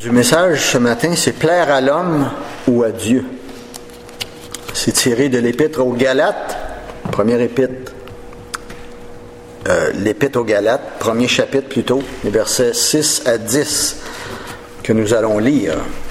du message ce matin, c'est plaire à l'homme ou à Dieu. C'est tiré de l'Épître aux Galates, première épître, l'Épître aux Galates, premier chapitre plutôt, les versets 6 à 10 que nous allons lire.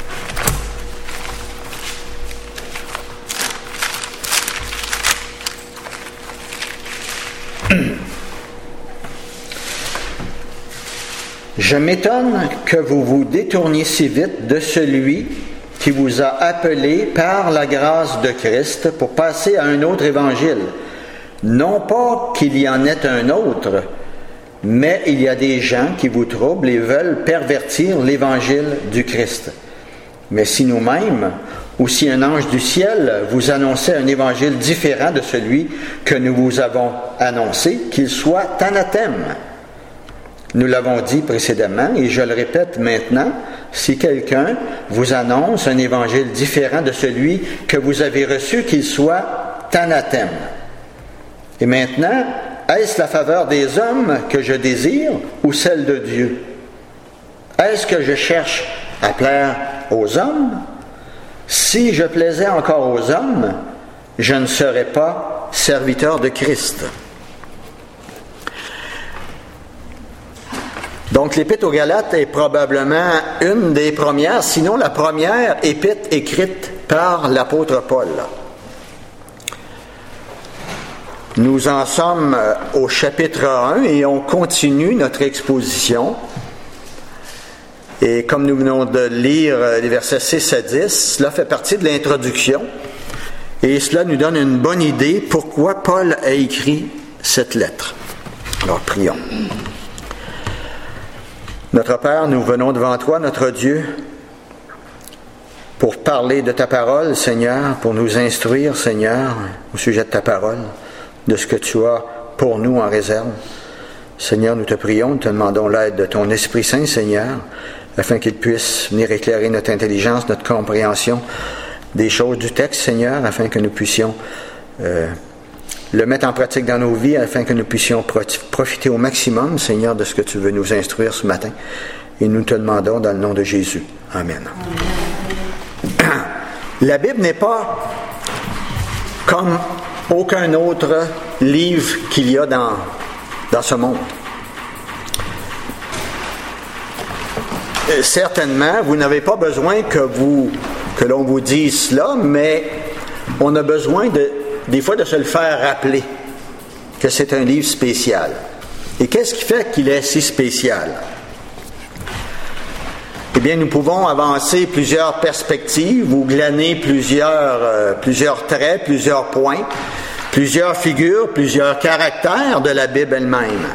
Je m'étonne que vous vous détourniez si vite de celui qui vous a appelé par la grâce de Christ pour passer à un autre évangile. Non pas qu'il y en ait un autre, mais il y a des gens qui vous troublent et veulent pervertir l'évangile du Christ. Mais si nous-mêmes, ou si un ange du ciel vous annonçait un évangile différent de celui que nous vous avons annoncé, qu'il soit anathème. Nous l'avons dit précédemment et je le répète maintenant, si quelqu'un vous annonce un évangile différent de celui que vous avez reçu, qu'il soit anathème. Et maintenant, est-ce la faveur des hommes que je désire ou celle de Dieu? Est-ce que je cherche à plaire aux hommes? Si je plaisais encore aux hommes, je ne serais pas serviteur de Christ. Donc, l'Épître aux Galates est probablement une des premières, sinon la première épître écrite par l'apôtre Paul. Nous en sommes au chapitre 1 et on continue notre exposition. Et comme nous venons de lire les versets 6 à 10, cela fait partie de l'introduction. Et cela nous donne une bonne idée pourquoi Paul a écrit cette lettre. Alors, prions. Notre Père, nous venons devant toi, notre Dieu, pour parler de ta parole, Seigneur, pour nous instruire, Seigneur, au sujet de ta parole, de ce que tu as pour nous en réserve. Seigneur, nous te prions, nous te demandons l'aide de ton Esprit Saint, Seigneur, afin qu'il puisse venir éclairer notre intelligence, notre compréhension des choses du texte, Seigneur, afin que nous puissions le mettre en pratique dans nos vies, afin que nous puissions profiter au maximum, Seigneur, de ce que tu veux nous instruire ce matin. Et nous te demandons dans le nom de Jésus. Amen. La Bible n'est pas comme aucun autre livre qu'il y a dans ce monde. Certainement, vous n'avez pas besoin que l'on vous dise cela, mais on a besoin des fois de se le faire rappeler que c'est un livre spécial. Et qu'est-ce qui fait qu'il est si spécial? Eh bien, nous pouvons avancer plusieurs perspectives ou glaner plusieurs traits, plusieurs points, plusieurs figures, plusieurs caractères de la Bible elle-même.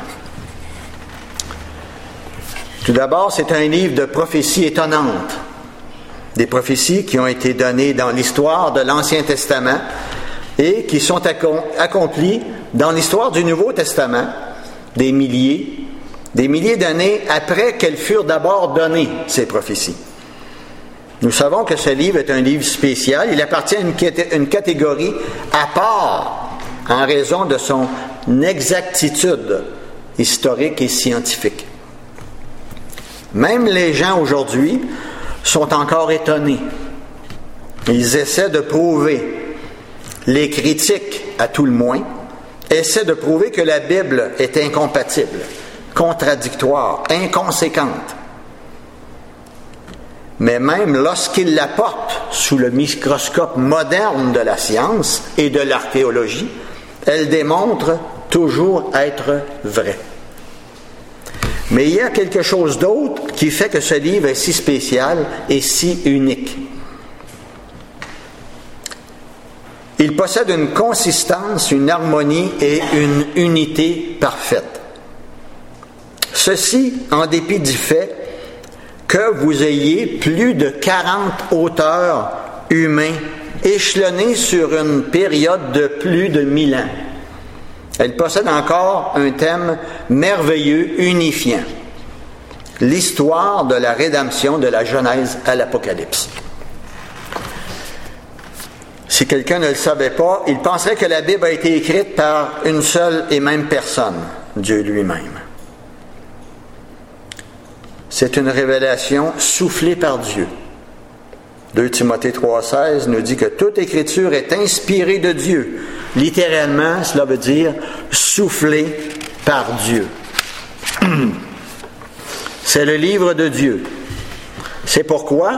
Tout d'abord, c'est un livre de prophéties étonnantes. Des prophéties qui ont été données dans l'histoire de l'Ancien Testament et qui sont accomplies dans l'histoire du Nouveau Testament des milliers d'années après qu'elles furent d'abord données, ces prophéties. Nous savons que ce livre est un livre spécial. Il appartient à une catégorie à part en raison de son exactitude historique et scientifique. Même les gens aujourd'hui sont encore étonnés. Ils essaient de prouver, les critiques à tout le moins, essaient de prouver que la Bible est incompatible, contradictoire, inconséquente. Mais même lorsqu'ils la portent sous le microscope moderne de la science et de l'archéologie, elle démontre toujours être vraie. Mais il y a quelque chose d'autre qui fait que ce livre est si spécial et si unique. Il possède une consistance, une harmonie et une unité parfaite. Ceci en dépit du fait que vous ayez plus de 40 auteurs humains échelonnés sur une période de plus de 1000 ans. Elle possède encore un thème merveilleux, unifiant. L'histoire de la rédemption de la Genèse à l'Apocalypse. Si quelqu'un ne le savait pas, il penserait que la Bible a été écrite par une seule et même personne, Dieu lui-même. c'est une révélation soufflée par Dieu. 2 Timothée 3,16 nous dit que toute écriture est inspirée de Dieu. Littéralement, cela veut dire soufflée par Dieu. C'est le livre de Dieu. C'est pourquoi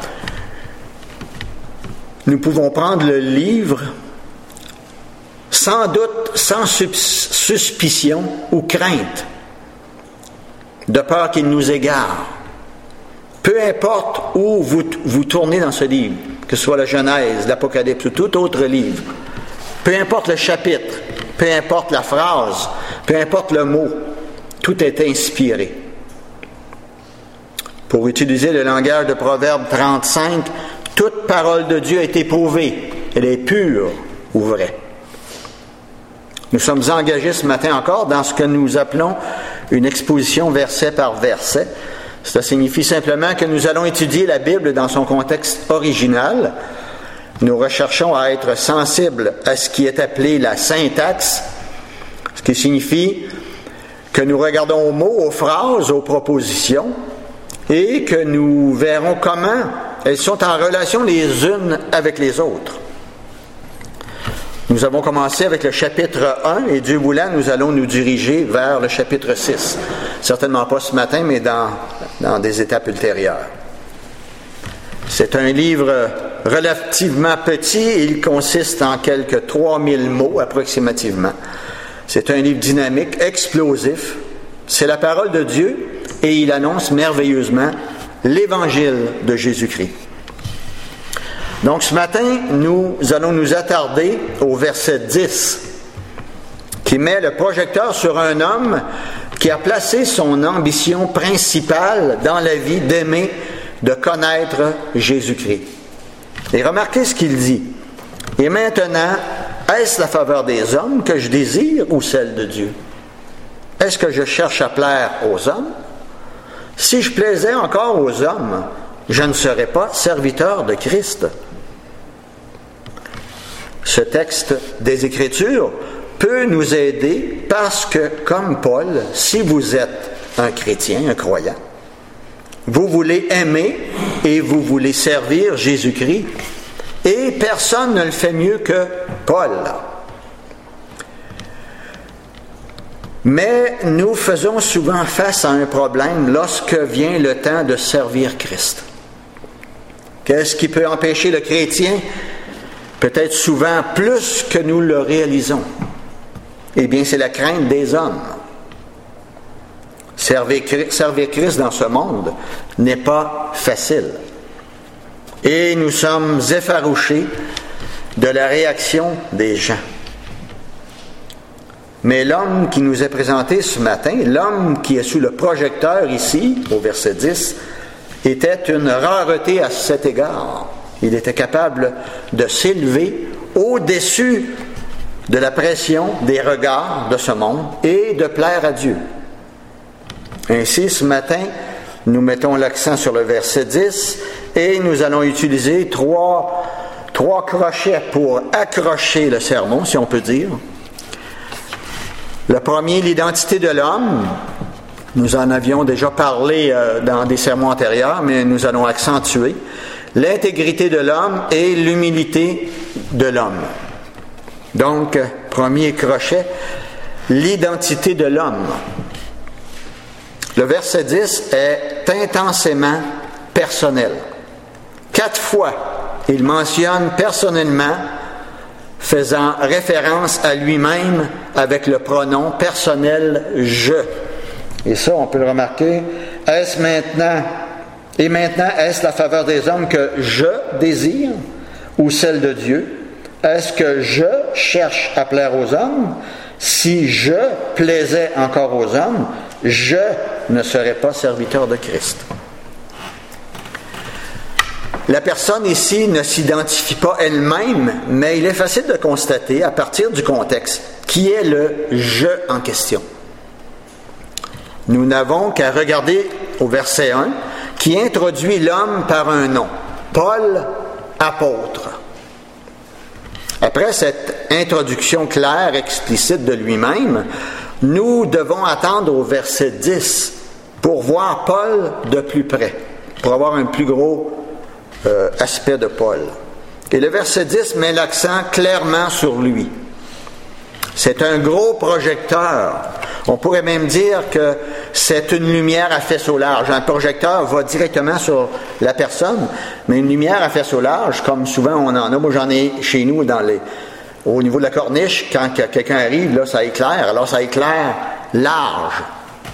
nous pouvons prendre le livre sans doute, sans suspicion ou crainte, de peur qu'il nous égare. Peu importe où vous tournez dans ce livre, que ce soit la Genèse, l'Apocalypse ou tout autre livre, peu importe le chapitre, peu importe la phrase, peu importe le mot, tout est inspiré. Pour utiliser le langage de Proverbe 35, toute parole de Dieu est éprouvée, elle est pure ou vraie. Nous sommes engagés ce matin encore dans ce que nous appelons une exposition verset par verset. Cela signifie simplement que nous allons étudier la Bible dans son contexte original. Nous recherchons à être sensibles à ce qui est appelé la syntaxe, ce qui signifie que nous regardons aux mots, aux phrases, aux propositions, et que nous verrons comment elles sont en relation les unes avec les autres. Nous avons commencé avec le chapitre 1 et Dieu voulant, nous allons nous diriger vers le chapitre 6. Certainement pas ce matin, mais dans des étapes ultérieures. C'est un livre relativement petit, il consiste en quelques 3000 mots approximativement. C'est un livre dynamique, explosif. C'est la parole de Dieu et il annonce merveilleusement l'Évangile de Jésus-Christ. Donc ce matin, nous allons nous attarder au verset 10, qui met le projecteur sur un homme qui a placé son ambition principale dans la vie d'aimer, de connaître Jésus-Christ. Et remarquez ce qu'il dit. « Et maintenant, est-ce la faveur des hommes que je désire ou celle de Dieu? Est-ce que je cherche à plaire aux hommes? Si je plaisais encore aux hommes, je ne serais pas serviteur de Christ. » Ce texte des Écritures peut nous aider parce que, comme Paul, si vous êtes un chrétien, un croyant, vous voulez aimer et vous voulez servir Jésus-Christ, et personne ne le fait mieux que Paul. Mais nous faisons souvent face à un problème lorsque vient le temps de servir Christ. Qu'est-ce qui peut empêcher le chrétien? Peut-être souvent plus que nous le réalisons. Eh bien, c'est la crainte des hommes. Servir Christ dans ce monde n'est pas facile. Et nous sommes effarouchés de la réaction des gens. Mais l'homme qui nous est présenté ce matin, l'homme qui est sous le projecteur ici, au verset 10, était une rareté à cet égard. Il était capable de s'élever au-dessus de la pression des regards de ce monde et de plaire à Dieu. Ainsi, ce matin, nous mettons l'accent sur le verset 10 et nous allons utiliser trois crochets pour accrocher le sermon, si on peut dire. Le premier, l'identité de l'homme. Nous en avions déjà parlé dans des sermons antérieurs, mais nous allons accentuer. L'intégrité de l'homme et l'humilité de l'homme. Donc, premier crochet, l'identité de l'homme. Le verset 10 est intensément personnel. 4 fois, il mentionne personnellement, faisant référence à lui-même avec le pronom personnel « je ». Et ça, on peut le remarquer. Est-ce maintenant la faveur des hommes que je désire ou celle de Dieu? Est-ce que je cherche à plaire aux hommes? Si je plaisais encore aux hommes, je ne serais pas serviteur de Christ. La personne ici ne s'identifie pas elle-même, mais il est facile de constater, à partir du contexte, qui est le « je » en question. Nous n'avons qu'à regarder au verset 1, qui introduit l'homme par un nom. Paul, apôtre. Après cette introduction claire, explicite de lui-même, nous devons attendre au verset 10 pour voir Paul de plus près, pour avoir un plus gros aspect de Paul. Et le verset 10 met l'accent clairement sur lui. C'est un gros projecteur. On pourrait même dire que c'est une lumière à faisceau large. Un projecteur va directement sur la personne, mais une lumière à faisceau large, comme souvent on en a, moi j'en ai chez nous au niveau de la corniche, quand quelqu'un arrive, là ça éclaire, alors ça éclaire large.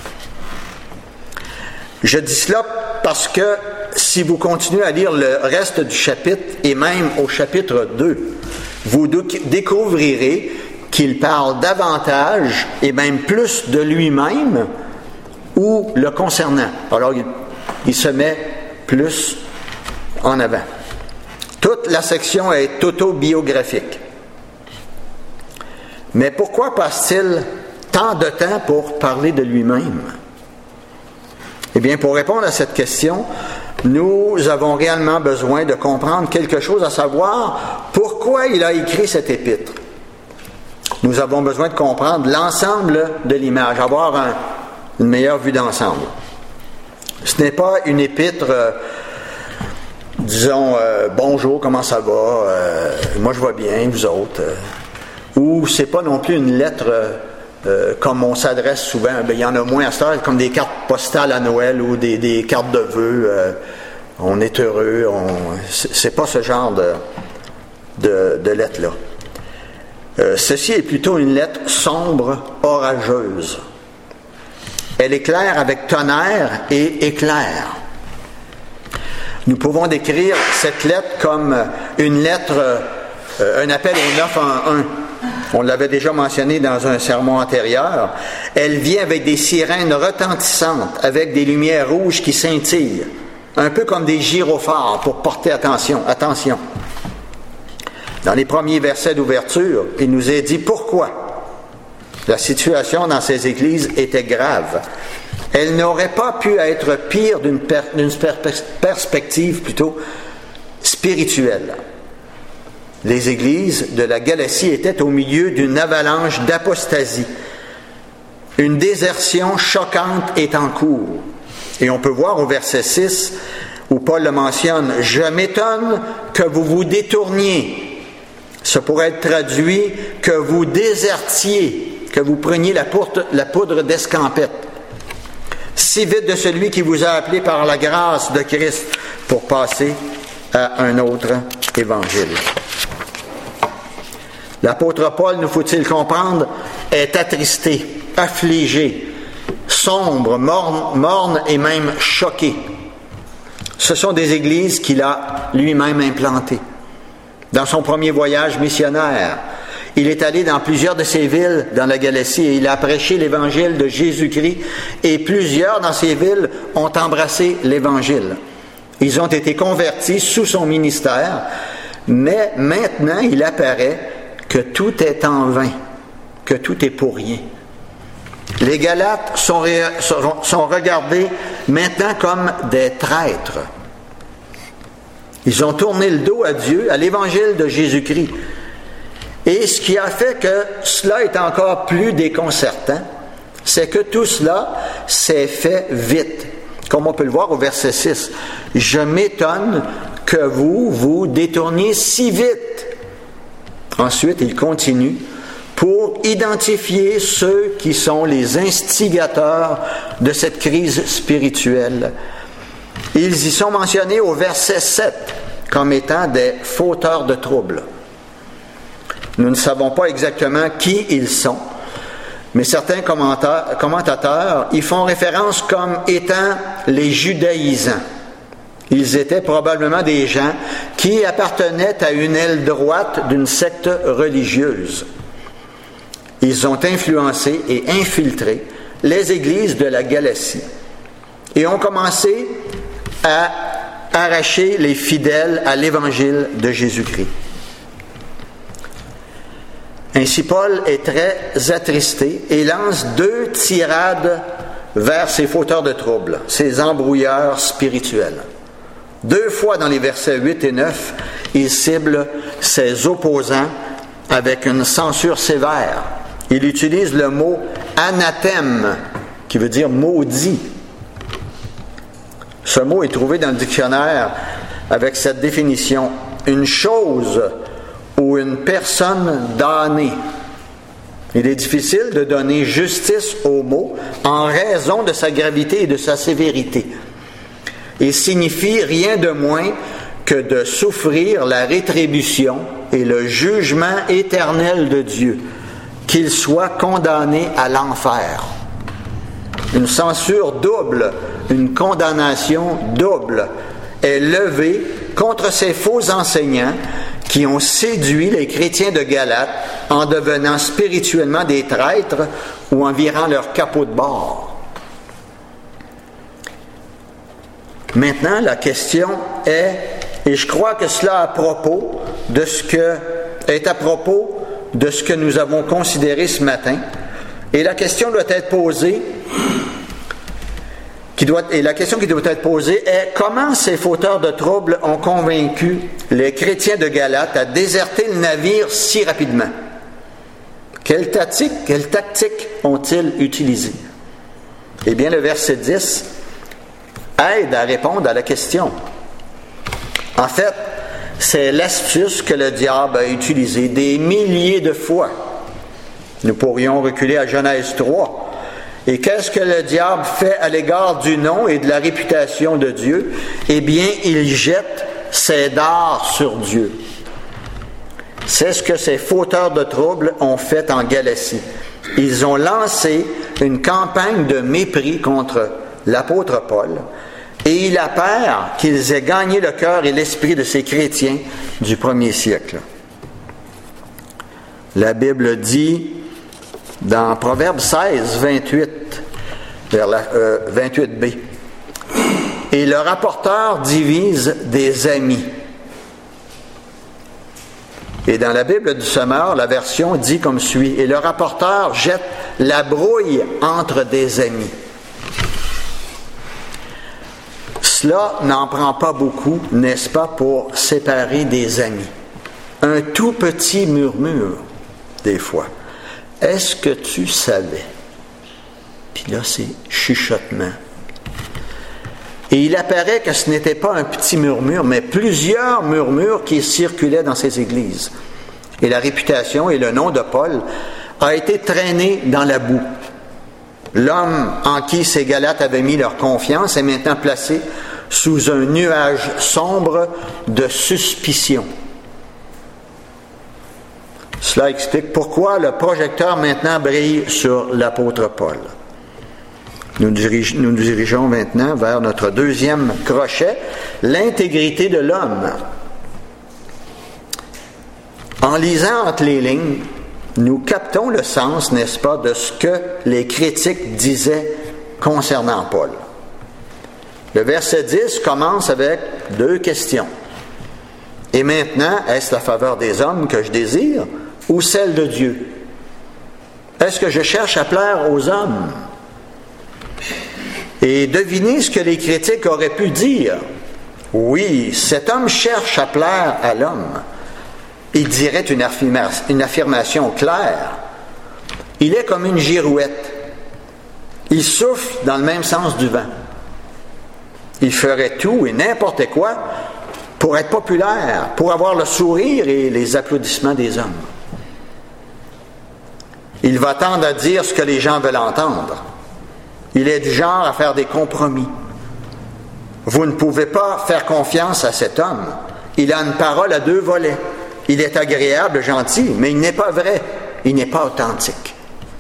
Je dis cela parce que si vous continuez à lire le reste du chapitre, et même au chapitre 2, vous découvrirez qu'il parle davantage et même plus de lui-même ou le concernant. Alors, il se met plus en avant. Toute la section est autobiographique. Mais pourquoi passe-t-il tant de temps pour parler de lui-même? Eh bien, pour répondre à cette question, nous avons réellement besoin de comprendre quelque chose, à savoir pourquoi il a écrit cette épître. Nous avons besoin de comprendre l'ensemble de l'image, avoir une meilleure vue d'ensemble. Ce n'est pas une épître, disons, bonjour, comment ça va, moi je vais bien, vous autres. Ou c'est pas non plus une lettre comme on s'adresse souvent, il y en a moins à cette heure, comme des cartes postales à Noël ou des cartes de vœux, on est heureux, c'est pas ce genre de lettre-là. Ceci est plutôt une lettre sombre, orageuse. Elle éclaire avec tonnerre et éclair. Nous pouvons décrire cette lettre comme une lettre, un appel au 911. On l'avait déjà mentionné dans un sermon antérieur. Elle vient avec des sirènes retentissantes, avec des lumières rouges qui scintillent, un peu comme des gyrophares pour porter attention. Dans les premiers versets d'ouverture, il nous est dit pourquoi la situation dans ces églises était grave. Elle n'aurait pas pu être pire d'une perspective plutôt spirituelle. Les églises de la Galatie étaient au milieu d'une avalanche d'apostasie. Une désertion choquante est en cours. Et on peut voir au verset 6 où Paul le mentionne, « Je m'étonne que vous vous détourniez. » Ça pourrait être traduit que vous désertiez, que vous preniez la poudre d'escampette. Si vite de celui qui vous a appelé par la grâce de Christ pour passer à un autre évangile. L'apôtre Paul, nous faut-il comprendre, est attristé, affligé, sombre, morne et même choqué. Ce sont des églises qu'il a lui-même implantées. Dans son premier voyage missionnaire, il est allé dans plusieurs de ces villes dans la Galatie et il a prêché l'évangile de Jésus-Christ et plusieurs dans ces villes ont embrassé l'évangile. Ils ont été convertis sous son ministère, mais maintenant il apparaît que tout est en vain, que tout est pour rien. Les Galates sont regardés maintenant comme des traîtres. Ils ont tourné le dos à Dieu, à l'évangile de Jésus-Christ. Et ce qui a fait que cela est encore plus déconcertant, c'est que tout cela s'est fait vite. Comme on peut le voir au verset 6. « Je m'étonne que vous vous détourniez si vite. » Ensuite, il continue pour identifier ceux qui sont les instigateurs de cette crise spirituelle. Ils y sont mentionnés au verset 7 comme étant des fauteurs de troubles. Nous ne savons pas exactement qui ils sont, mais certains commentateurs y font référence comme étant les judaïsants. Ils étaient probablement des gens qui appartenaient à une aile droite d'une secte religieuse. Ils ont influencé et infiltré les églises de la Galatie et ont commencé à arracher les fidèles à l'évangile de Jésus-Christ. Ainsi, Paul est très attristé et lance 2 tirades vers ces fauteurs de troubles, ces embrouilleurs spirituels. 2 fois dans les versets 8 et 9, il cible ses opposants avec une censure sévère. Il utilise le mot « anathème » qui veut dire « maudit ». Ce mot est trouvé dans le dictionnaire avec cette définition. Une chose ou une personne damnée. Il est difficile de donner justice au mot en raison de sa gravité et de sa sévérité. Il signifie rien de moins que de souffrir la rétribution et le jugement éternel de Dieu, qu'il soit condamné à l'enfer. Une censure double, une condamnation double est levée contre ces faux enseignants qui ont séduit les chrétiens de Galate en devenant spirituellement des traîtres ou en virant leur capot de bord. Maintenant, la question est, et je crois que cela est à propos de ce que nous avons considéré ce matin, et la question doit être posée, la question qui doit être posée est comment ces fauteurs de troubles ont convaincu les chrétiens de Galate à déserter le navire si rapidement? Quelle tactique ont-ils utilisée? Eh bien, le verset 10 aide à répondre à la question. En fait, c'est l'astuce que le diable a utilisée des milliers de fois. Nous pourrions reculer à Genèse 3. Et qu'est-ce que le diable fait à l'égard du nom et de la réputation de Dieu? Eh bien, il jette ses dards sur Dieu. C'est ce que ces fauteurs de troubles ont fait en Galatie. Ils ont lancé une campagne de mépris contre l'apôtre Paul, et il appert qu'ils aient gagné le cœur et l'esprit de ces chrétiens du premier siècle. La Bible dit dans Proverbe 16, 28, vers 28b, « Et le rapporteur divise des amis. » Et dans la Bible du Semeur, la version dit comme suit, « Et le rapporteur jette la brouille entre des amis. » Cela n'en prend pas beaucoup, n'est-ce pas, pour séparer des amis. Un tout petit murmure, des fois. Est-ce que tu savais? Puis là, c'est chuchotement. Et il apparaît que ce n'était pas un petit murmure, mais plusieurs murmures qui circulaient dans ces églises. Et la réputation et le nom de Paul a été traîné dans la boue. L'homme en qui ces Galates avaient mis leur confiance est maintenant placé sous un nuage sombre de suspicion. Cela explique pourquoi le projecteur maintenant brille sur l'apôtre Paul. Nous nous dirigeons maintenant vers notre deuxième crochet, l'intégrité de l'homme. En lisant entre les lignes, nous captons le sens, n'est-ce pas, de ce que les critiques disaient concernant Paul. Le verset 10 commence avec deux questions. Et maintenant, est-ce la faveur des hommes que je désire ou celle de Dieu? Est-ce que je cherche à plaire aux hommes? Et devinez ce que les critiques auraient pu dire. Oui, cet homme cherche à plaire à l'homme. Il dirait une affirmation claire. Il est comme une girouette. Il souffle dans le même sens du vent. Il ferait tout et n'importe quoi pour être populaire, pour avoir le sourire et les applaudissements des hommes. Il va tendre à dire ce que les gens veulent entendre. Il est du genre à faire des compromis. Vous ne pouvez pas faire confiance à cet homme. Il a une parole à deux volets. Il est agréable, gentil, mais il n'est pas vrai. Il n'est pas authentique.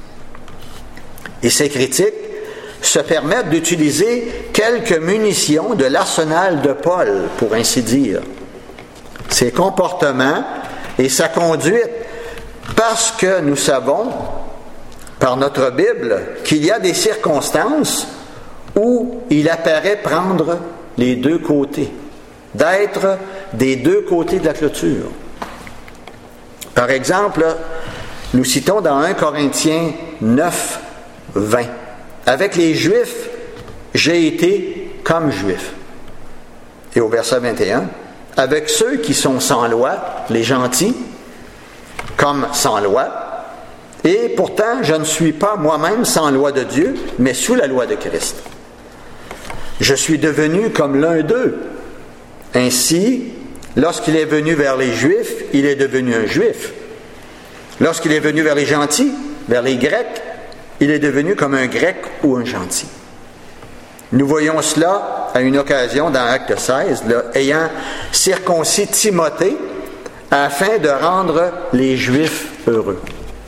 Et ces critiques se permettent d'utiliser quelques munitions de l'arsenal de Paul, pour ainsi dire. Ses comportements et sa conduite, parce que nous savons, par notre Bible, qu'il y a des circonstances où il apparaît prendre les deux côtés, d'être des deux côtés de la clôture. Par exemple, nous citons dans 1 Corinthiens 9, 20. Avec les Juifs, j'ai été comme Juif. Et au verset 21, avec ceux qui sont sans loi, les gentils, comme sans loi, et pourtant je ne suis pas moi-même sans loi de Dieu, mais sous la loi de Christ. Je suis devenu comme l'un d'eux. Ainsi, lorsqu'il est venu vers les Juifs, il est devenu un Juif. Lorsqu'il est venu vers les gentils, vers les Grecs, il est devenu comme un Grec ou un gentil. Nous voyons cela à une occasion dans Acte 16, là, ayant circoncis Timothée afin de rendre les Juifs heureux.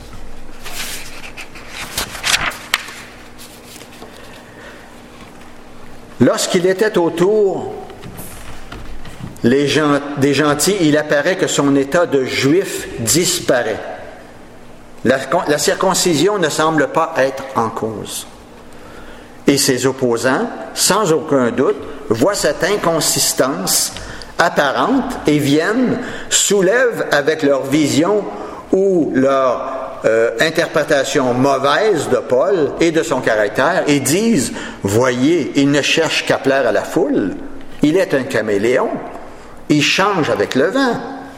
Lorsqu'il était autour des gentils, il apparaît que son état de juif disparaît. La circoncision ne semble pas être en cause. Et ses opposants, sans aucun doute, voient cette inconsistance apparente et soulèvent avec leur vision ou leur interprétation mauvaise de Paul et de son caractère et disent « Voyez, il ne cherche qu'à plaire à la foule. Il est un caméléon. Il change avec le vent. »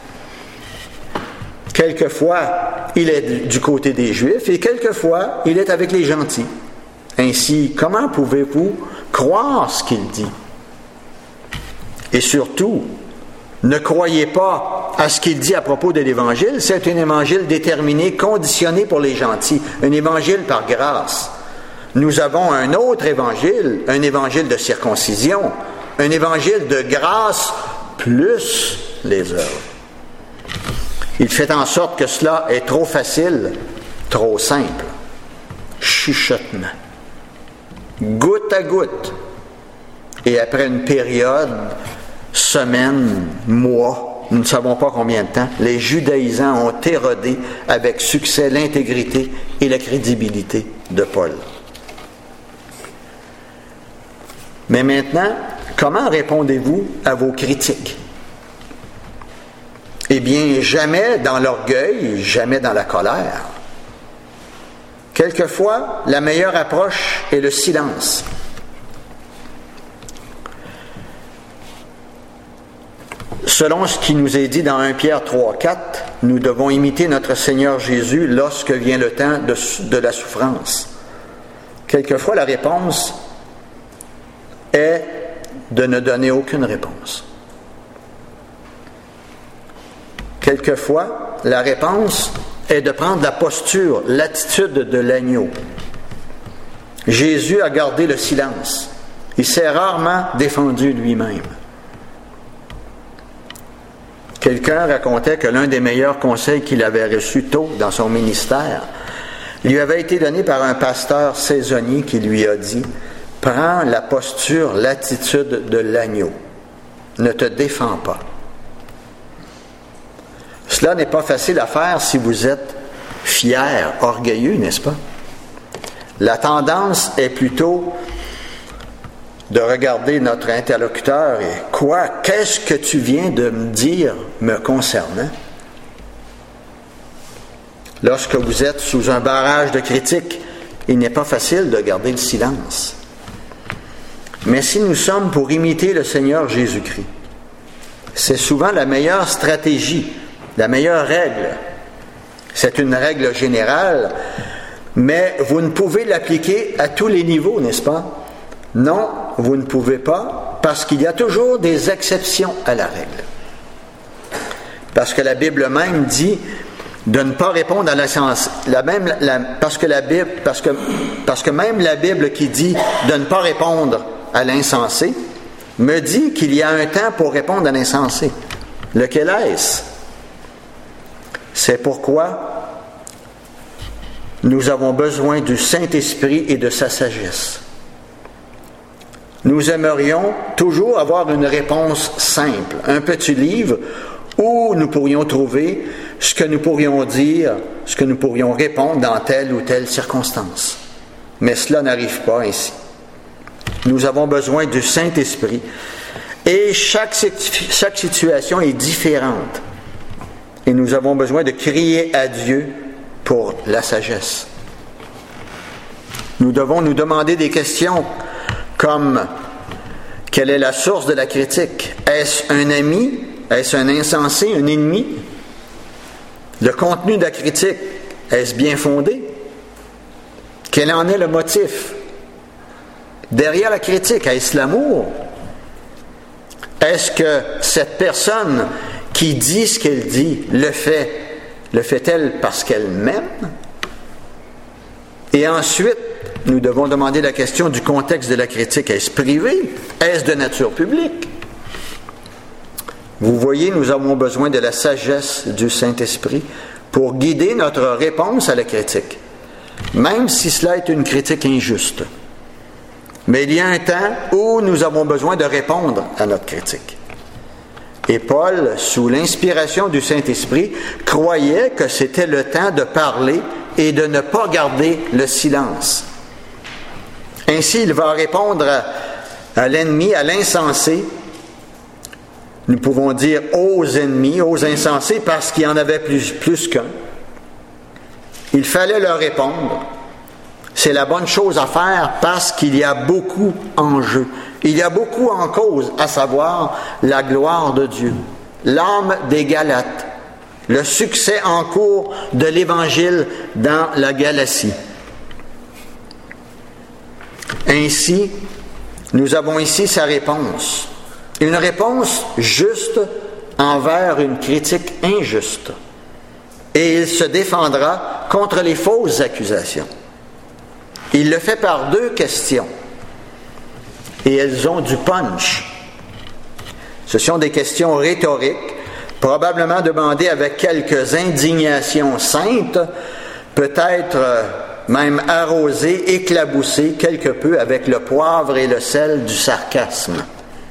Quelquefois, il est du côté des Juifs et quelquefois, il est avec les gentils. Ainsi, comment pouvez-vous croire ce qu'il dit? Et surtout, ne croyez pas à ce qu'il dit à propos de l'Évangile. C'est un évangile déterminé, conditionné pour les gentils, un évangile par grâce. Nous avons un autre évangile, un évangile de circoncision, un évangile de grâce plus les œuvres. Il fait en sorte que cela est trop facile, trop simple. Chuchotement. Goutte à goutte. Et après une période, semaines, mois, nous ne savons pas combien de temps, les judaïsants ont érodé avec succès l'intégrité et la crédibilité de Paul. Mais maintenant, comment répondez-vous à vos critiques? Eh bien, jamais dans l'orgueil, jamais dans la colère. Quelquefois, la meilleure approche est le silence. Selon ce qui nous est dit dans 1 Pierre 3,4, nous devons imiter notre Seigneur Jésus lorsque vient le temps de la souffrance. Quelquefois, la réponse est de ne donner aucune réponse. Quelquefois, la réponse est de prendre la posture, l'attitude de l'agneau. Jésus a gardé le silence. Il s'est rarement défendu lui-même. Quelqu'un racontait que l'un des meilleurs conseils qu'il avait reçus tôt dans son ministère lui avait été donné par un pasteur saisonnier qui lui a dit « Prends la posture, l'attitude de l'agneau. Ne te défends pas. » Cela n'est pas facile à faire si vous êtes fier, orgueilleux, n'est-ce pas? La tendance est plutôt de regarder notre interlocuteur et « Quoi? Qu'est-ce que tu viens de me dire me concernant? » Lorsque vous êtes sous un barrage de critiques, il n'est pas facile de garder le silence. Mais si nous sommes pour imiter le Seigneur Jésus-Christ, c'est souvent la meilleure stratégie, la meilleure règle. C'est une règle générale, mais vous ne pouvez l'appliquer à tous les niveaux, n'est-ce pas? Non, vous ne pouvez pas, parce qu'il y a toujours des exceptions à la règle. Parce que la Bible même dit de ne pas répondre à l'insensé. Parce que même la Bible qui dit de ne pas répondre à l'insensé me dit qu'il y a un temps pour répondre à l'insensé. Lequel est-ce? C'est pourquoi nous avons besoin du Saint-Esprit et de sa sagesse. Nous aimerions toujours avoir une réponse simple, un petit livre où nous pourrions trouver ce que nous pourrions dire, ce que nous pourrions répondre dans telle ou telle circonstance. Mais cela n'arrive pas ainsi. Nous avons besoin du Saint-Esprit et chaque situation est différente. Et nous avons besoin de crier à Dieu pour la sagesse. Nous devons nous demander des questions comme quelle est la source de la critique? Est-ce un ami? Est-ce un insensé, un ennemi? Le contenu de la critique, est-ce bien fondé? Quel en est le motif? derrière la critique? Est-ce l'amour? Est-ce que cette personne qui dit ce qu'elle dit le fait-elle parce qu'elle m'aime? Et ensuite, nous devons demander la question du contexte de la critique. Est-ce privé? Est-ce de nature publique? Vous voyez, nous avons besoin de la sagesse du Saint-Esprit pour guider notre réponse à la critique, même si cela est une critique injuste. Mais il y a un temps où nous avons besoin de répondre à notre critique. Et Paul, sous l'inspiration du Saint-Esprit, croyait que c'était le temps de parler et de ne pas garder le silence. Ainsi, il va répondre à l'ennemi, à l'insensé. Nous pouvons dire aux ennemis, aux insensés, parce qu'il y en avait plus qu'un. Il fallait leur répondre. C'est la bonne chose à faire parce qu'il y a beaucoup en jeu. Il y a beaucoup en cause, à savoir la gloire de Dieu, l'âme des Galates, le succès en cours de l'Évangile dans la Galatie. Ainsi, nous avons ici sa réponse. Une réponse juste envers une critique injuste. Et il se défendra contre les fausses accusations. Il le fait par 2 questions. Et elles ont du punch. Ce sont des questions rhétoriques, probablement demandées avec quelques indignations saintes, peut-être même arrosées, éclaboussées quelque peu avec le poivre et le sel du sarcasme.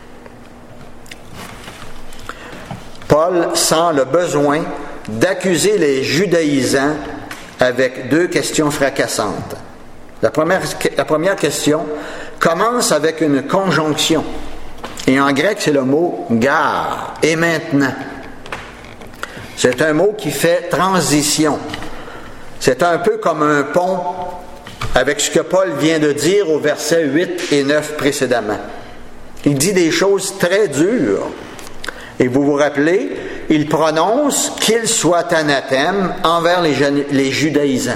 Paul sent le besoin d'accuser les judaïsants avec 2 questions fracassantes. La première question commence avec une conjonction. Et en grec, c'est le mot « gar » et « maintenant ». C'est un mot qui fait transition. C'est un peu comme un pont avec ce que Paul vient de dire aux versets 8 et 9 précédemment. Il dit des choses très dures. Et vous vous rappelez, il prononce qu'il soit anathème envers les judaïsants.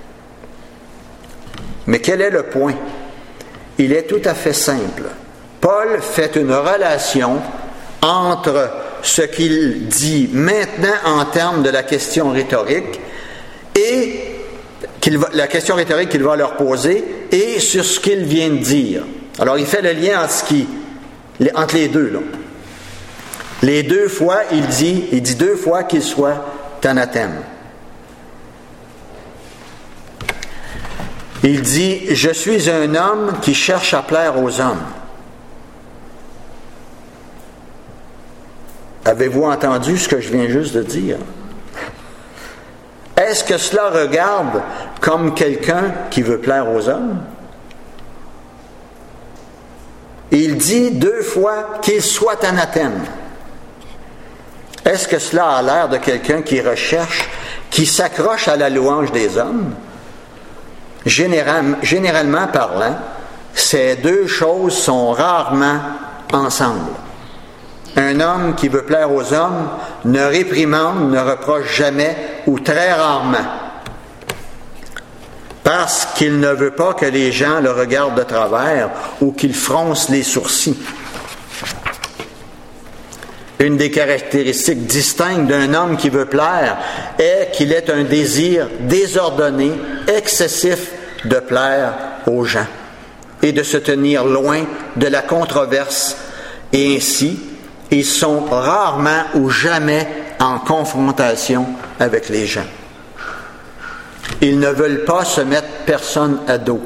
Mais quel est le point? Il est tout à fait simple. Paul fait une relation entre ce qu'il dit maintenant en termes de la question rhétorique et la question rhétorique qu'il va leur poser et sur ce qu'il vient de dire. Alors, il fait le lien entre les deux, là. Les 2 fois, il dit 2 fois qu'il soit anathème. Il dit « Je suis un homme qui cherche à plaire aux hommes. » Avez-vous entendu ce que je viens juste de dire? Est-ce que cela regarde comme quelqu'un qui veut plaire aux hommes? Il dit 2 fois qu'il soit anathème. Est-ce que cela a l'air de quelqu'un qui recherche, qui s'accroche à la louange des hommes? Généralement parlant, ces 2 choses sont rarement ensemble. Un homme qui veut plaire aux hommes ne réprimande, ne reproche jamais ou très rarement, parce qu'il ne veut pas que les gens le regardent de travers ou qu'il fronce les sourcils. Une des caractéristiques distinctes d'un homme qui veut plaire est qu'il ait un désir désordonné, excessif de plaire aux gens et de se tenir loin de la controverse. Et ainsi, ils sont rarement ou jamais en confrontation avec les gens. Ils ne veulent pas se mettre personne à dos.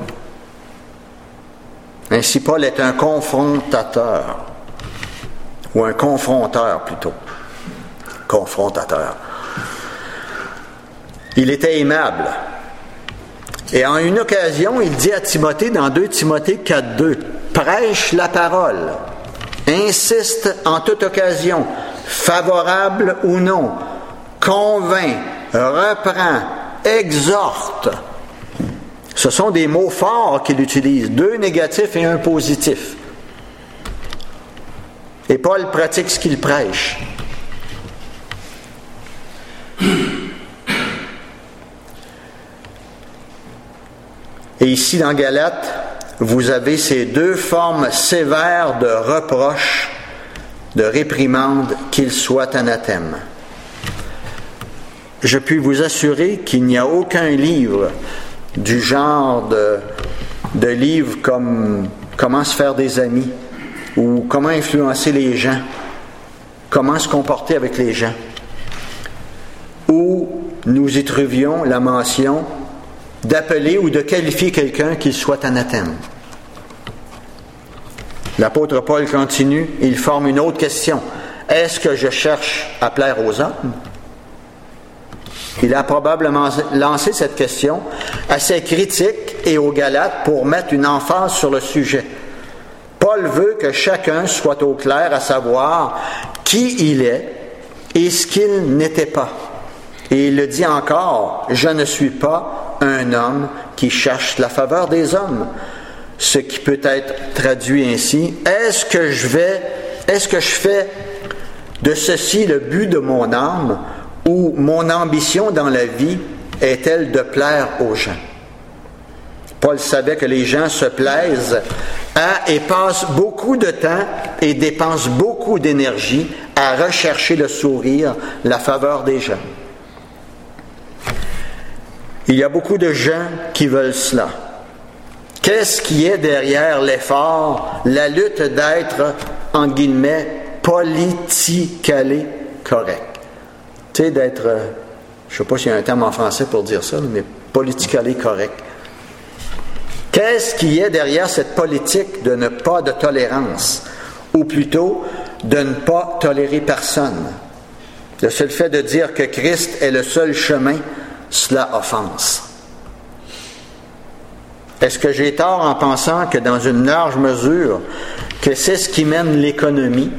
Ainsi, Paul est un confrontateur. Ou un confronteur, plutôt. Confrontateur. Il était aimable. Et en une occasion, il dit à Timothée, dans 2 Timothée 4:2, « Prêche la parole, insiste en toute occasion, favorable ou non, convainc, reprend, exhorte. » Ce sont des mots forts qu'il utilise, 2 négatifs et 1 positif. Et Paul pratique ce qu'il prêche. Et ici, dans Galates, vous avez ces deux formes sévères de reproche, de réprimande, qu'il soit anathème. Je puis vous assurer qu'il n'y a aucun livre du genre de livre comme Comment se faire des amis ou Comment influencer les gens, Comment se comporter avec les gens, où nous y trouvions la mention d'appeler ou de qualifier quelqu'un qu'il soit anathème. L'apôtre Paul continue, il forme une autre question. Est-ce que je cherche à plaire aux hommes? Il a probablement lancé cette question assez critique et aux Galates pour mettre une emphase sur le sujet. Paul veut que chacun soit au clair à savoir qui il est et ce qu'il n'était pas. Et il le dit encore, je ne suis pas un homme qui cherche la faveur des hommes. Ce qui peut être traduit ainsi, est-ce que je fais de ceci le but de mon âme ou mon ambition dans la vie est-elle de plaire aux gens? Paul savait que les gens se plaisent et passent beaucoup de temps et dépensent beaucoup d'énergie à rechercher le sourire, la faveur des gens. Il y a beaucoup de gens qui veulent cela. Qu'est-ce qui est derrière l'effort, la lutte d'être, entre guillemets, politically correct? Tu sais, d'être, je ne sais pas s'il y a un terme en français pour dire ça, mais politically correct. Qu'est-ce qui est derrière cette politique de ne pas de tolérance, ou plutôt de ne pas tolérer personne? Le seul fait de dire que Christ est le seul chemin, cela offense. Est-ce que j'ai tort en pensant que dans une large mesure, que c'est ce qui mène l'économie?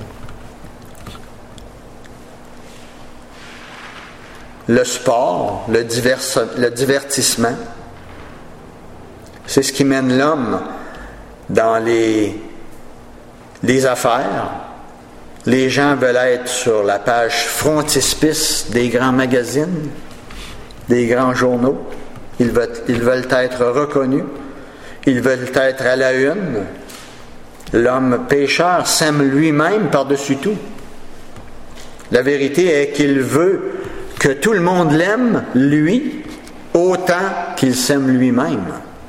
Le sport, le divertissement, c'est ce qui mène l'homme dans les affaires. Les gens veulent être sur la page frontispice des grands magazines, des grands journaux. Ils veulent être reconnus. Ils veulent être à la une. L'homme pécheur s'aime lui-même par-dessus tout. La vérité est qu'il veut que tout le monde l'aime, lui, autant qu'il s'aime lui-même.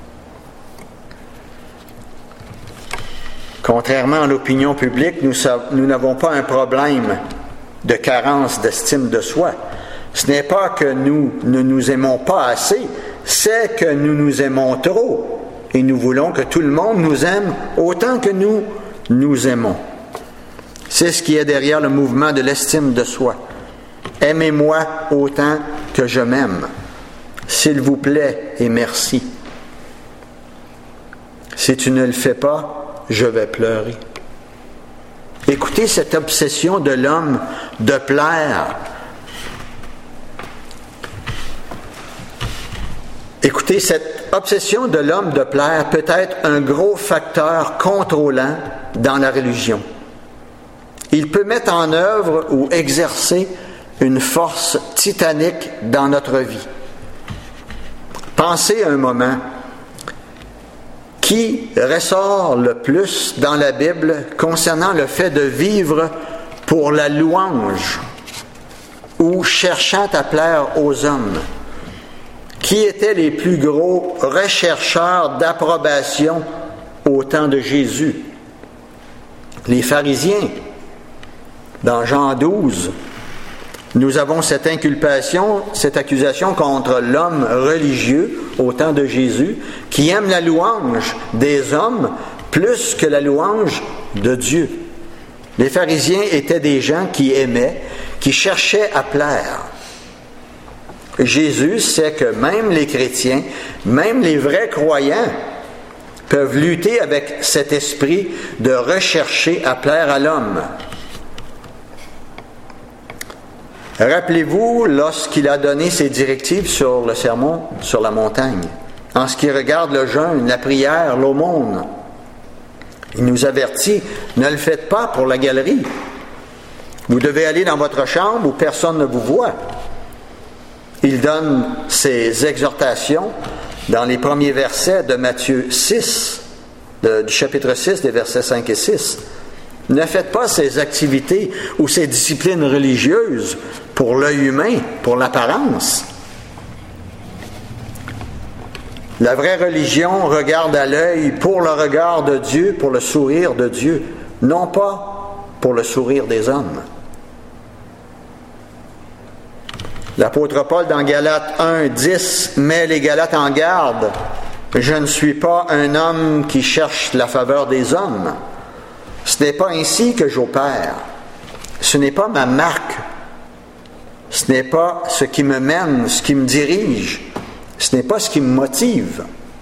Contrairement à l'opinion publique, nous n'avons pas un problème de carence d'estime de soi. Ce n'est pas que nous ne nous aimons pas assez, c'est que nous nous aimons trop. Et nous voulons que tout le monde nous aime autant que nous nous aimons. C'est ce qui est derrière le mouvement de l'estime de soi. Aimez-moi autant que je m'aime. S'il vous plaît et merci. Si tu ne le fais pas, je vais pleurer. Écoutez cette obsession de l'homme de plaire. Écoutez, cette obsession de l'homme de plaire peut être un gros facteur contrôlant dans la religion. Il peut mettre en œuvre ou exercer une force titanique dans notre vie. Pensez un moment, qui ressort le plus dans la Bible concernant le fait de vivre pour la louange ou cherchant à plaire aux hommes? Qui étaient les plus gros rechercheurs d'approbation au temps de Jésus? Les pharisiens. Dans Jean 12, nous avons cette accusation contre l'homme religieux au temps de Jésus qui aime la louange des hommes plus que la louange de Dieu. Les pharisiens étaient des gens qui aimaient, qui cherchaient à plaire. Jésus sait que même les chrétiens, même les vrais croyants, peuvent lutter avec cet esprit de rechercher à plaire à l'homme. Rappelez-vous lorsqu'il a donné ses directives sur le sermon sur la montagne, en ce qui regarde le jeûne, la prière, l'aumône. Il nous avertit, ne le faites pas pour la galerie. Vous devez aller dans votre chambre où personne ne vous voit. Il donne ses exhortations dans les premiers versets de Matthieu 6. du chapitre 6, des versets 5 et 6. Ne faites pas ces activités ou ces disciplines religieuses pour l'œil humain, pour l'apparence. La vraie religion regarde à l'œil pour le regard de Dieu, pour le sourire de Dieu, non pas pour le sourire des hommes. L'apôtre Paul dans Galates 1, 10 met les Galates en garde. Je ne suis pas un homme qui cherche la faveur des hommes. Ce n'est pas ainsi que j'opère. Ce n'est pas ma marque. Ce n'est pas ce qui me mène, ce qui me dirige. Ce n'est pas ce qui me motive.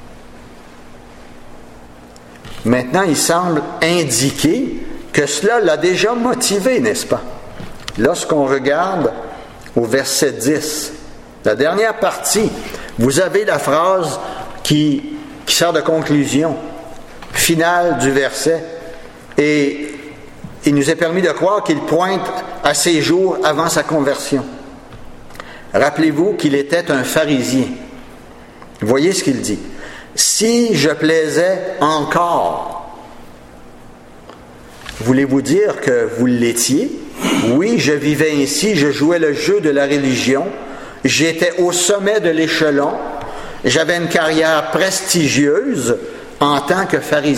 Maintenant, il semble indiquer que cela l'a déjà motivé, n'est-ce pas? Lorsqu'on regarde au verset 10, la dernière partie, vous avez la phrase qui sert de conclusion finale du verset, et il nous est permis de croire qu'il pointe à ses jours avant sa conversion. Rappelez-vous qu'il était un pharisien. Voyez ce qu'il dit. « Si je plaisais encore, voulez-vous dire que vous l'étiez? Oui, je vivais ainsi, je jouais le jeu de la religion, j'étais au sommet de l'échelon, j'avais une carrière prestigieuse en tant que pharisien. »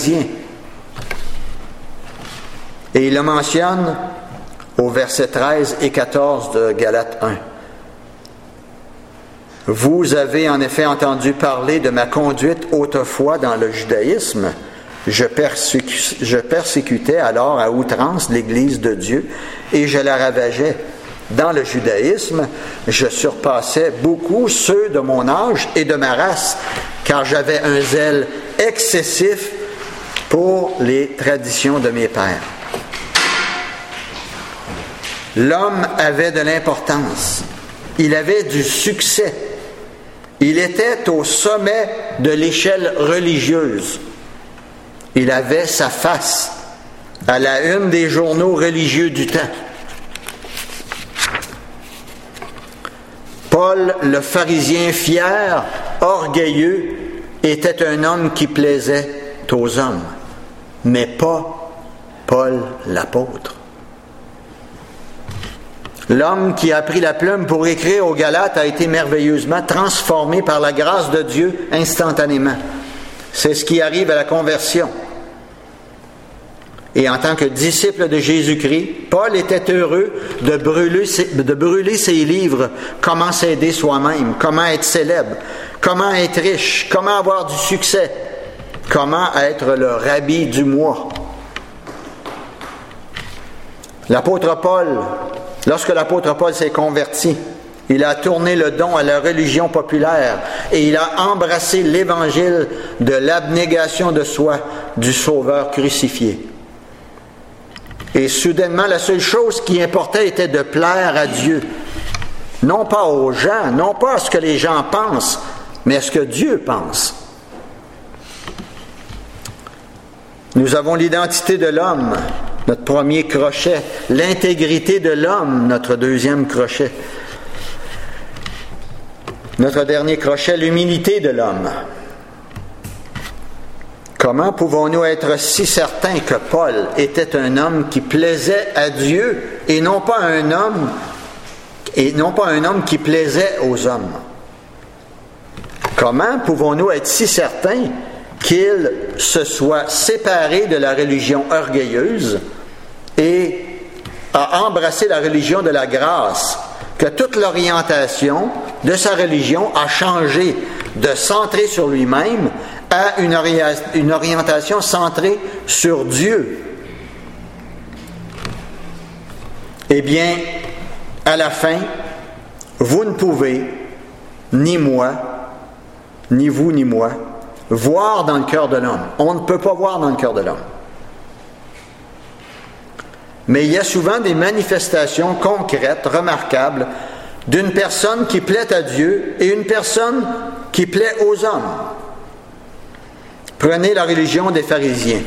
Et il le mentionne au verset 13 et 14 de Galates 1. « Vous avez en effet entendu parler de ma conduite autrefois dans le judaïsme. Je persécutais alors à outrance l'Église de Dieu et je la ravageais. Dans le judaïsme, je surpassais beaucoup ceux de mon âge et de ma race, car j'avais un zèle excessif pour les traditions de mes pères. » L'homme avait de l'importance. Il avait du succès. Il était au sommet de l'échelle religieuse. Il avait sa face à la une des journaux religieux du temps. Paul, le pharisien fier, orgueilleux, était un homme qui plaisait aux hommes, mais pas Paul l'apôtre. L'homme qui a pris la plume pour écrire aux Galates a été merveilleusement transformé par la grâce de Dieu instantanément. C'est ce qui arrive à la conversion. Et en tant que disciple de Jésus-Christ, Paul était heureux de brûler ses livres, comment s'aider soi-même, comment être célèbre, comment être riche, comment avoir du succès, comment être le rabbi du mois. L'apôtre Paul, lorsque l'apôtre Paul s'est converti, il a tourné le dos à la religion populaire et il a embrassé l'évangile de l'abnégation de soi du Sauveur crucifié. Et soudainement, la seule chose qui importait était de plaire à Dieu. Non pas aux gens, non pas à ce que les gens pensent, mais à ce que Dieu pense. Nous avons l'identité de l'homme, notre premier crochet, l'intégrité de l'homme, notre deuxième crochet. Notre dernier crochet, l'humilité de l'homme. Comment pouvons-nous être si certains que Paul était un homme qui plaisait à Dieu et non pas un homme qui plaisait aux hommes? Comment pouvons-nous être si certains qu'il se soit séparé de la religion orgueilleuse et a embrassé la religion de la grâce, que toute l'orientation de sa religion a changé de centrer sur lui-même à une orientation centrée sur Dieu? Eh bien, à la fin, vous ne pouvez, ni moi, ni vous, ni moi, voir dans le cœur de l'homme. On ne peut pas voir dans le cœur de l'homme. Mais il y a souvent des manifestations concrètes, remarquables, d'une personne qui plaît à Dieu et une personne qui plaît aux hommes. Prenez la religion des pharisiens.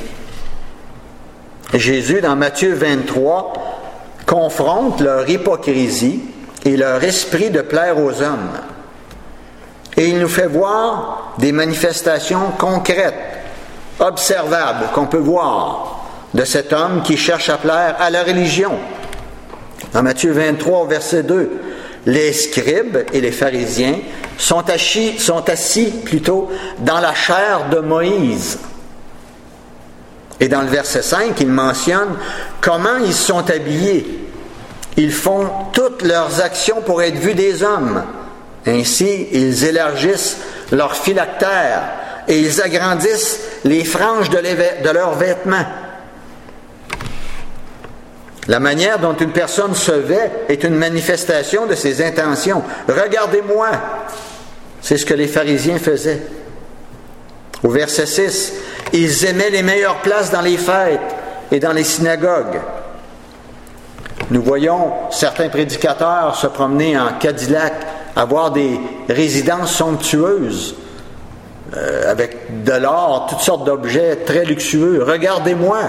Jésus, dans Matthieu 23, confronte leur hypocrisie et leur esprit de plaire aux hommes. Et il nous fait voir des manifestations concrètes observable qu'on peut voir de cet homme qui cherche à plaire à la religion. Dans Matthieu 23, verset 2, les scribes et les pharisiens sont assis dans la chair de Moïse. Et dans le verset 5, il mentionne comment ils sont habillés. Ils font toutes leurs actions pour être vus des hommes. Ainsi, ils élargissent leurs phylactères et ils agrandissent les franges de leurs vêtements. La manière dont une personne se vêt est une manifestation de ses intentions. Regardez-moi! C'est ce que les pharisiens faisaient. Au verset 6, ils aimaient les meilleures places dans les fêtes et dans les synagogues. Nous voyons certains prédicateurs se promener en Cadillac, avoir des résidences somptueuses, avec de l'or, toutes sortes d'objets très luxueux. Regardez-moi!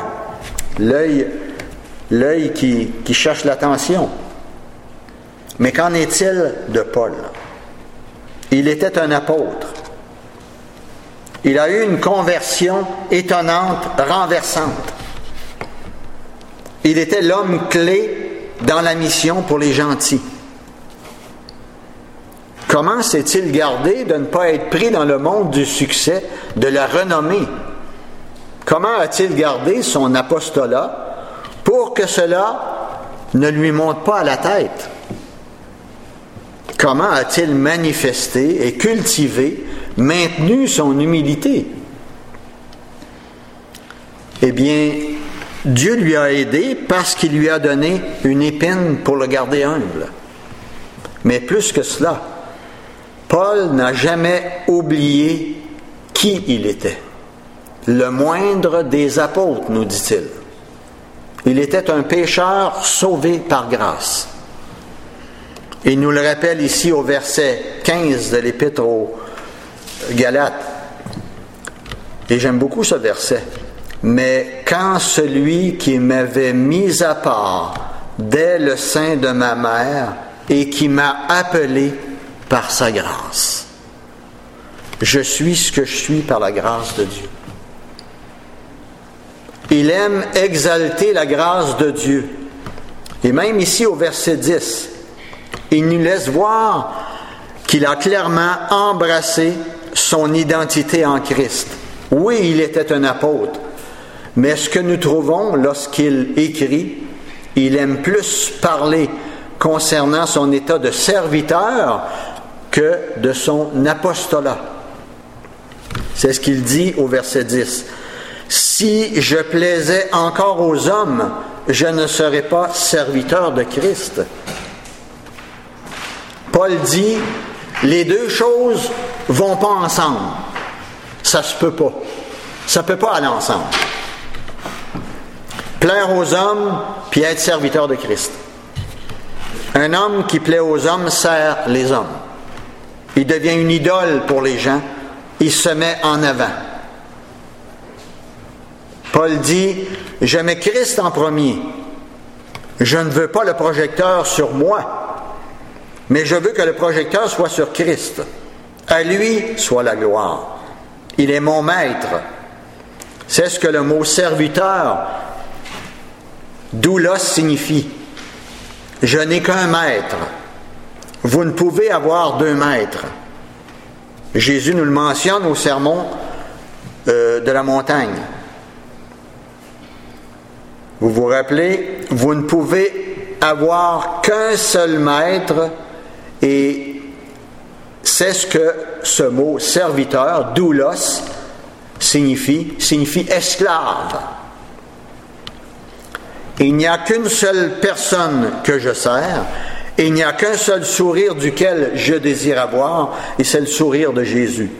L'œil qui cherche l'attention. Mais qu'en est-il de Paul? Il était un apôtre. Il a eu une conversion étonnante, renversante. Il était l'homme clé dans la mission pour les gentils. Comment s'est-il gardé de ne pas être pris dans le monde du succès, de la renommée? Comment a-t-il gardé son apostolat pour que cela ne lui monte pas à la tête? Comment a-t-il manifesté et cultivé, maintenu son humilité? Eh bien, Dieu lui a aidé parce qu'il lui a donné une épine pour le garder humble. Mais plus que cela, Paul n'a jamais oublié qui il était. Le moindre des apôtres, nous dit-il. Il était un pécheur sauvé par grâce. Il nous le rappelle ici au verset 15 de l'Épître aux Galates. Et j'aime beaucoup ce verset. Mais quand celui qui m'avait mis à part dès le sein de ma mère et qui m'a appelé par sa grâce. Je suis ce que je suis par la grâce de Dieu. Il aime exalter la grâce de Dieu. Et même ici au verset 10, il nous laisse voir qu'il a clairement embrassé son identité en Christ. Oui, il était un apôtre, mais ce que nous trouvons lorsqu'il écrit, il aime plus parler concernant son état de serviteur que de son apostolat. C'est ce qu'il dit au verset 10. Si je plaisais encore aux hommes, je ne serais pas serviteur de Christ. Paul dit, les deux choses vont pas ensemble. Ça se peut pas. Ça peut pas aller ensemble. Plaire aux hommes, puis être serviteur de Christ. Un homme qui plaît aux hommes sert les hommes. Il devient une idole pour les gens. Il se met en avant. Paul dit, je mets Christ en premier. Je ne veux pas le projecteur sur moi, mais je veux que le projecteur soit sur Christ. À lui soit la gloire. Il est mon maître. C'est ce que le mot serviteur, doulos, signifie. Je n'ai qu'un maître. Vous ne pouvez avoir deux maîtres. Jésus nous le mentionne au sermon de la montagne. Vous vous rappelez, vous ne pouvez avoir qu'un seul maître, et c'est ce que ce mot serviteur, doulos, signifie esclave. Il n'y a qu'une seule personne que je sers, et il n'y a qu'un seul sourire duquel je désire avoir, et c'est le sourire de Jésus.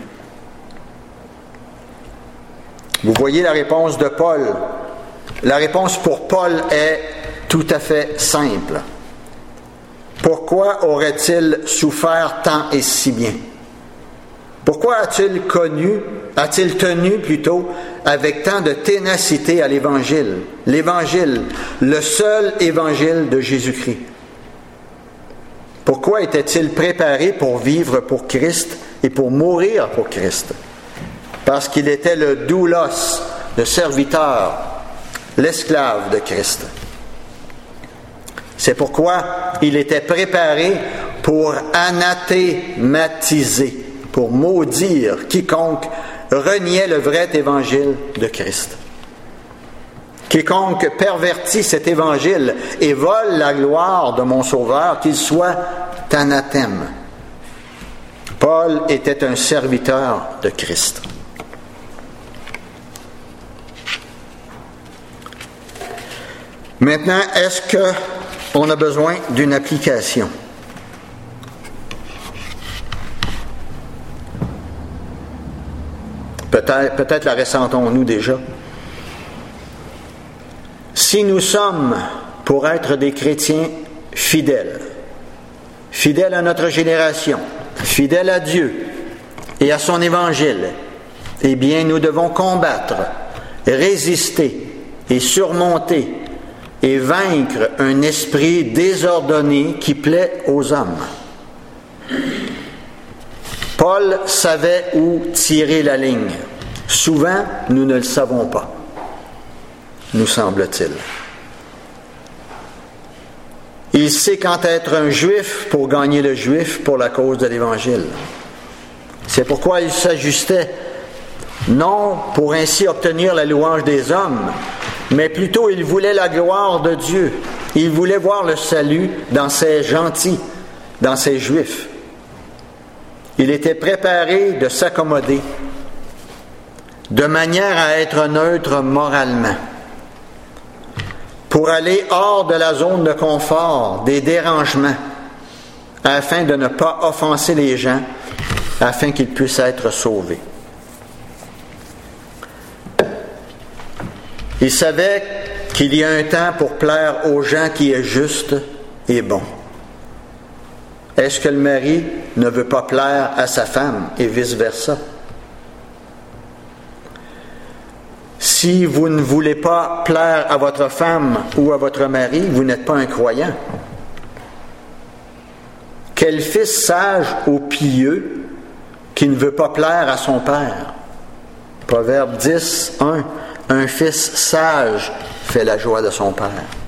Vous voyez la réponse de Paul. La réponse pour Paul est tout à fait simple. Pourquoi aurait-il souffert tant et si bien? Pourquoi a-t-il tenu avec tant de ténacité à l'Évangile? L'Évangile, le seul Évangile de Jésus-Christ. Pourquoi était-il préparé pour vivre pour Christ et pour mourir pour Christ? parce qu'il était le doulos, le serviteur, l'esclave de Christ. C'est pourquoi il était préparé pour anathématiser, pour maudire quiconque reniait le vrai évangile de Christ. Quiconque pervertit cet évangile et vole la gloire de mon Sauveur, qu'il soit anathème. Paul était un serviteur de Christ. Maintenant, est-ce qu'on a besoin d'une application? Peut-être la ressentons-nous déjà. Si nous sommes, pour être des chrétiens fidèles, fidèles à notre génération, fidèles à Dieu et à son évangile, eh bien, nous devons combattre, résister et surmonter et vaincre un esprit désordonné qui plaît aux hommes. Paul savait où tirer la ligne. Souvent, nous ne le savons pas, nous semble-t-il. Il sait quand être un juif pour gagner le juif pour la cause de l'Évangile. C'est pourquoi il s'ajustait, non pour ainsi obtenir la louange des hommes, mais plutôt il voulait la gloire de Dieu. Il voulait voir le salut dans ces gentils, dans ces juifs. Il était préparé de s'accommoder, de manière à être neutre moralement, pour aller hors de la zone de confort, des dérangements, afin de ne pas offenser les gens, afin qu'ils puissent être sauvés. Il savait qu'il y a un temps pour plaire aux gens qui est juste et bon. Est-ce que le mari ne veut pas plaire à sa femme et vice-versa? Si vous ne voulez pas plaire à votre femme ou à votre mari, vous n'êtes pas un croyant. Quel fils sage ou pieux qui ne veut pas plaire à son père? Proverbe 10, 1. Un fils sage fait la joie de son père.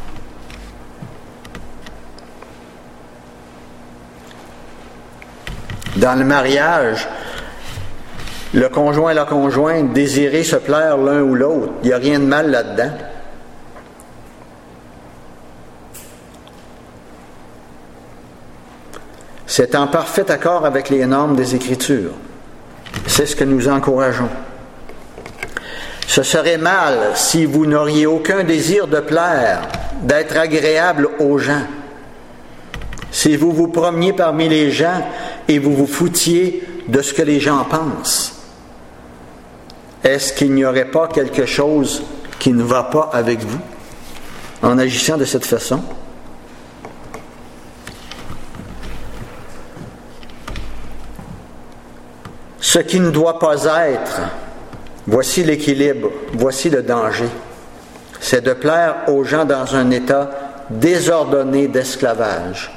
Dans le mariage, le conjoint et la conjointe désirent se plaire l'un ou l'autre. Il n'y a rien de mal là-dedans. C'est en parfait accord avec les normes des Écritures. C'est ce que nous encourageons. Ce serait mal si vous n'auriez aucun désir de plaire, d'être agréable aux gens. Si vous vous promeniez parmi les gens et vous vous foutiez de ce que les gens pensent. Est-ce qu'il n'y aurait pas quelque chose qui ne va pas avec vous en agissant de cette façon? Ce qui ne doit pas être, voici l'équilibre, voici le danger. C'est de plaire aux gens dans un état désordonné d'esclavage.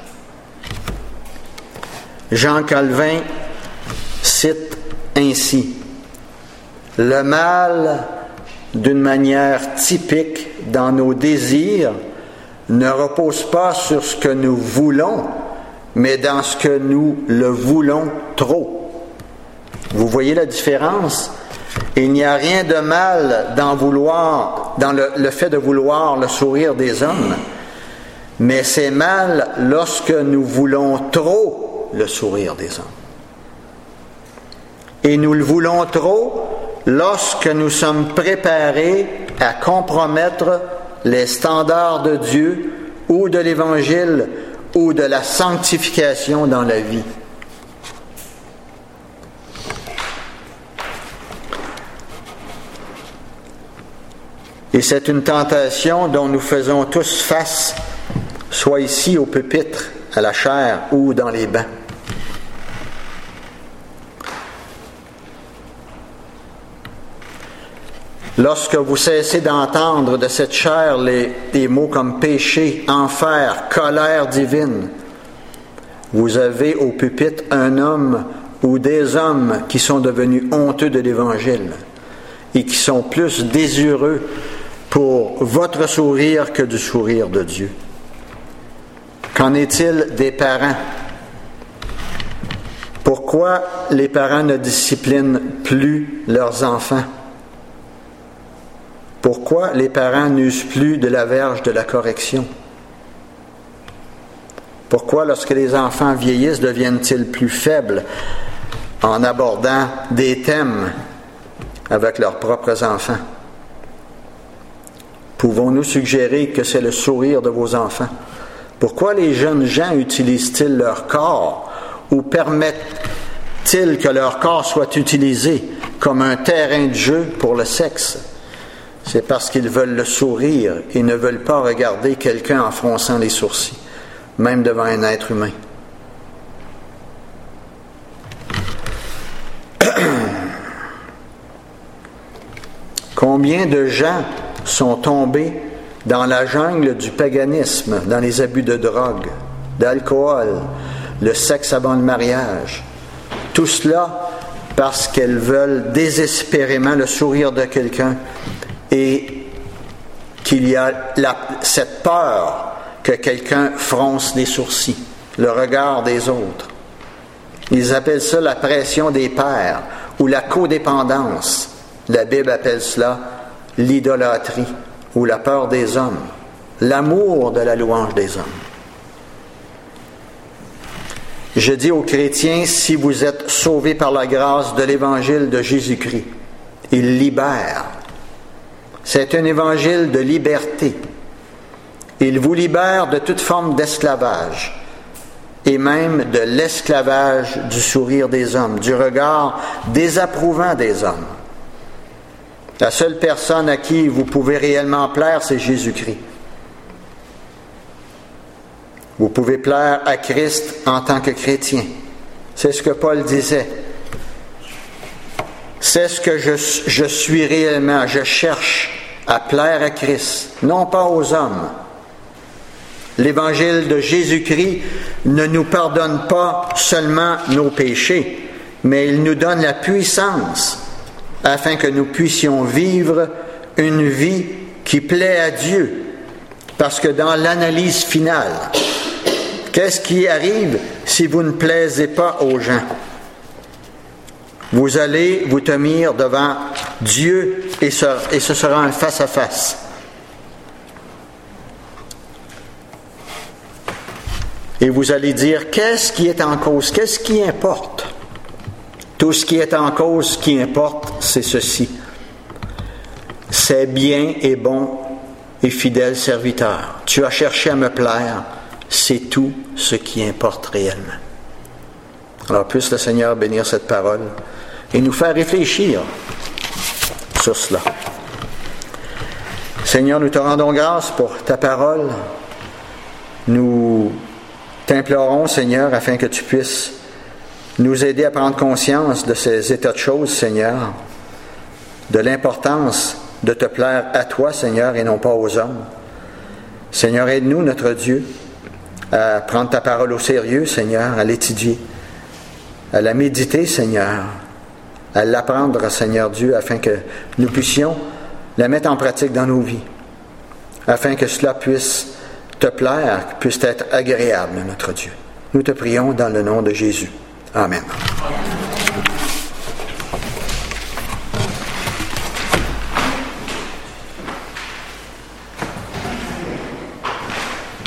Jean Calvin cite ainsi: le mal, d'une manière typique dans nos désirs, ne repose pas sur ce que nous voulons, mais dans ce que nous le voulons trop. Vous voyez la différence? Il n'y a rien de mal dans le fait de vouloir le sourire des hommes, mais c'est mal lorsque nous voulons trop le sourire des hommes. Et nous le voulons trop lorsque nous sommes préparés à compromettre les standards de Dieu ou de l'Évangile ou de la sanctification dans la vie. Et c'est une tentation dont nous faisons tous face, soit ici au pupitre, à la chaire ou dans les bancs. Lorsque vous cessez d'entendre de cette chair des mots comme péché, enfer, colère divine, vous avez au pupitre un homme ou des hommes qui sont devenus honteux de l'Évangile et qui sont plus désireux pour votre sourire que du sourire de Dieu? Qu'en est-il des parents? Pourquoi les parents ne disciplinent plus leurs enfants? Pourquoi les parents n'usent plus de la verge de la correction? Pourquoi, lorsque les enfants vieillissent, deviennent-ils plus faibles en abordant des thèmes avec leurs propres enfants? Pouvons-nous suggérer que c'est le sourire de vos enfants? Pourquoi les jeunes gens utilisent-ils leur corps ou permettent-ils que leur corps soit utilisé comme un terrain de jeu pour le sexe? C'est parce qu'ils veulent le sourire et ne veulent pas regarder quelqu'un en fronçant les sourcils, même devant un être humain. Combien de gens sont tombés dans la jungle du paganisme, dans les abus de drogue, d'alcool, le sexe avant le mariage? Tout cela parce qu'elles veulent désespérément le sourire de quelqu'un et qu'il y a cette peur que quelqu'un fronce les sourcils, le regard des autres. Ils appellent ça la pression des pairs ou la codépendance. La Bible appelle cela l'idolâtrie ou la peur des hommes, l'amour de la louange des hommes. Je dis aux chrétiens, si vous êtes sauvés par la grâce de l'Évangile de Jésus-Christ, il libère. C'est un évangile de liberté. Il vous libère de toute forme d'esclavage et même de l'esclavage du sourire des hommes, du regard désapprouvant des hommes. La seule personne à qui vous pouvez réellement plaire, c'est Jésus-Christ. Vous pouvez plaire à Christ en tant que chrétien. C'est ce que Paul disait. C'est ce que je suis réellement. Je cherche à plaire à Christ, non pas aux hommes. L'évangile de Jésus-Christ ne nous pardonne pas seulement nos péchés, mais il nous donne la puissance afin que nous puissions vivre une vie qui plaît à Dieu. Parce que dans l'analyse finale, qu'est-ce qui arrive si vous ne plaisez pas aux gens? Vous allez vous tenir devant Dieu et ce sera un face-à-face. Et vous allez dire, qu'est-ce qui est en cause? Qu'est-ce qui importe? Tout ce qui est en cause, ce qui importe, c'est ceci. C'est bien et bon et fidèle serviteur. Tu as cherché à me plaire. C'est tout ce qui importe réellement. Alors, puisse le Seigneur bénir cette parole et nous faire réfléchir sur cela. Seigneur, nous te rendons grâce pour ta parole. Nous t'implorons, Seigneur, afin que tu puisses nous aider à prendre conscience de ces états de choses, Seigneur, de l'importance de te plaire à toi, Seigneur, et non pas aux hommes. Seigneur, aide-nous, notre Dieu, à prendre ta parole au sérieux, Seigneur, à l'étudier, à la méditer, Seigneur, à l'apprendre, Seigneur Dieu, afin que nous puissions la mettre en pratique dans nos vies, afin que cela puisse te plaire, puisse être agréable, notre Dieu. Nous te prions dans le nom de Jésus. Amen.